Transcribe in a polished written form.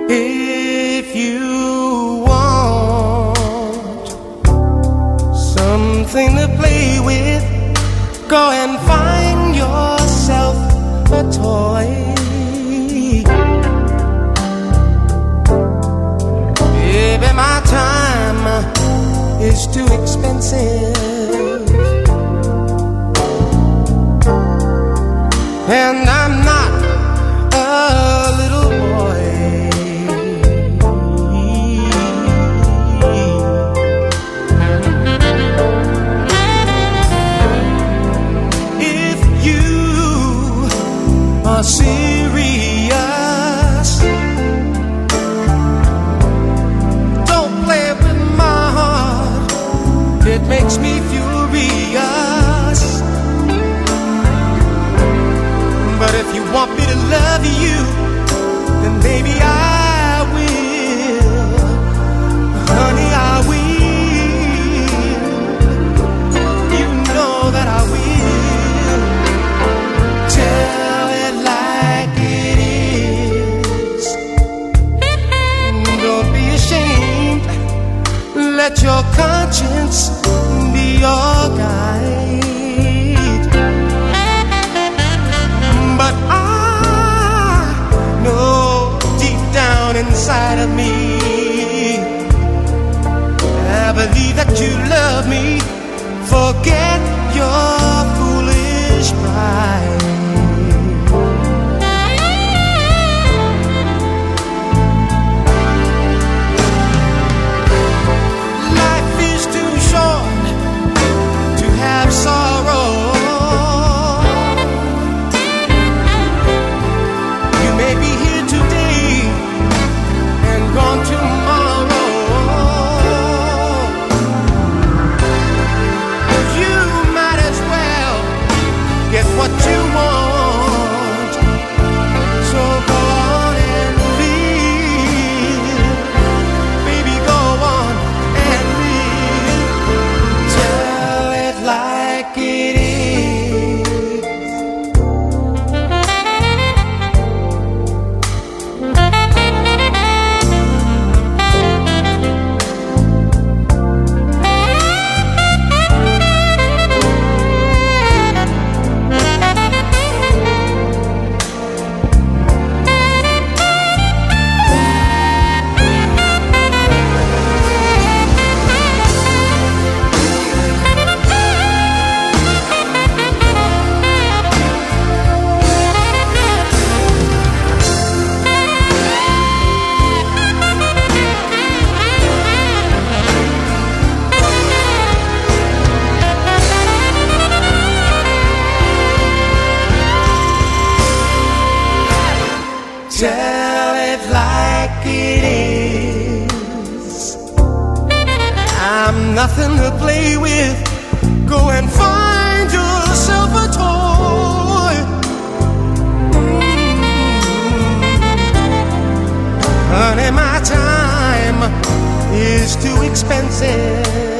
If you want something to play with, go and find yourself a toy. Baby, my time is too expensive, and I'm not a little boy. If you are serious, don't play with my heart. It makes me furious. But if you want me to love you, then baby I will. Honey, I will. You know that I will. Tell it like it is. Don't be ashamed. Let your conscience be your guide. But I know deep down inside of me, I believe that you love me. Forget your foolish pride. Life is too short to have sorrow. Tomorrow, you might as well get what you want. So go on and live, baby, go on and live. Tell it like it is. Tell it like it is. I'm nothing to play with. Go and find yourself a toy. Honey, my time is too expensive.